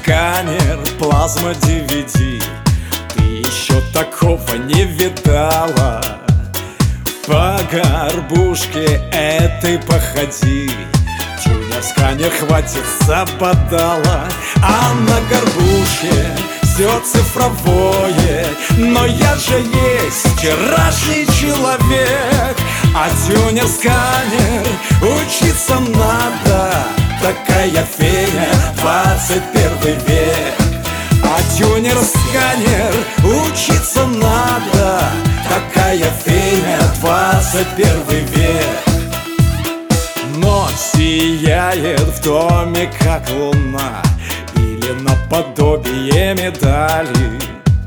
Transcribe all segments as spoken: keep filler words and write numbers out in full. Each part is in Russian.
сканер, плазма ди ви ди. Ты еще такого не видала. По горбушке этой походи. Тюнер-сканер хватит забодала. А на горбушке все цифровое. Но я же есть вчерашний человек. А тюнер-сканер учиться надо. Такая феня, двадцать первый век. А тюнер-сканер учиться надо. Такая феня, двадцать первый век. Ночь сияет в доме, как луна, или наподобие медали.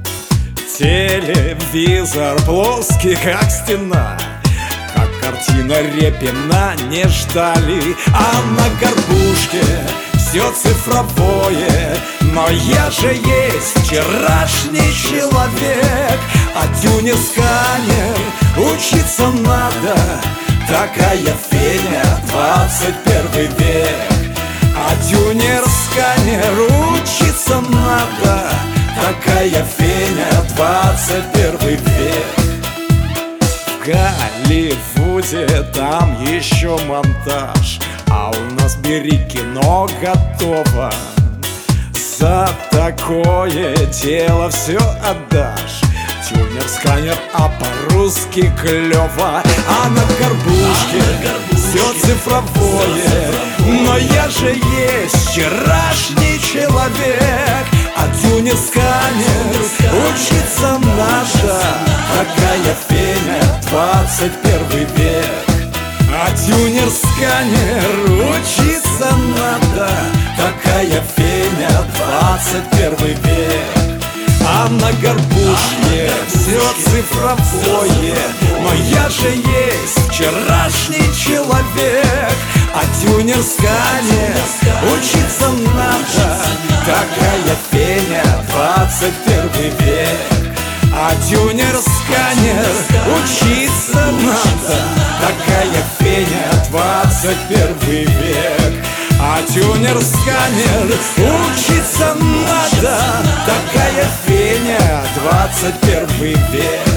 Телевизор плоский, как стена, как картина Репина, не ждали. А на горбушке все цифровое. Но я же есть вчерашний человек. А тюнер-сканер учиться надо. Такая феня, двадцать первый век. А тюнер-сканер учиться надо. Такая феня, двадцать первый век. В Голливуде там еще монтаж, а у нас бери кино готово. За такое дело все отдашь. Тюнер-сканер, а по-русски клево. А на горбушке все цифровое. Но я же есть вчерашний человек. А тюнер-сканер учиться надо. Такая феня, двадцать первый век. А тюнер-сканер учиться надо. Такая феня, двадцать первый век. А на горбушке все цифровое. Но я же есть вчерашний человек. А тюнер-сканер учиться надо. Такая феня, двадцать первый век. А тюнер-сканер учиться надо. Такая феня, двадцать первый век. А тюнер-сканер учиться надо. Такая феня, двадцать первый век.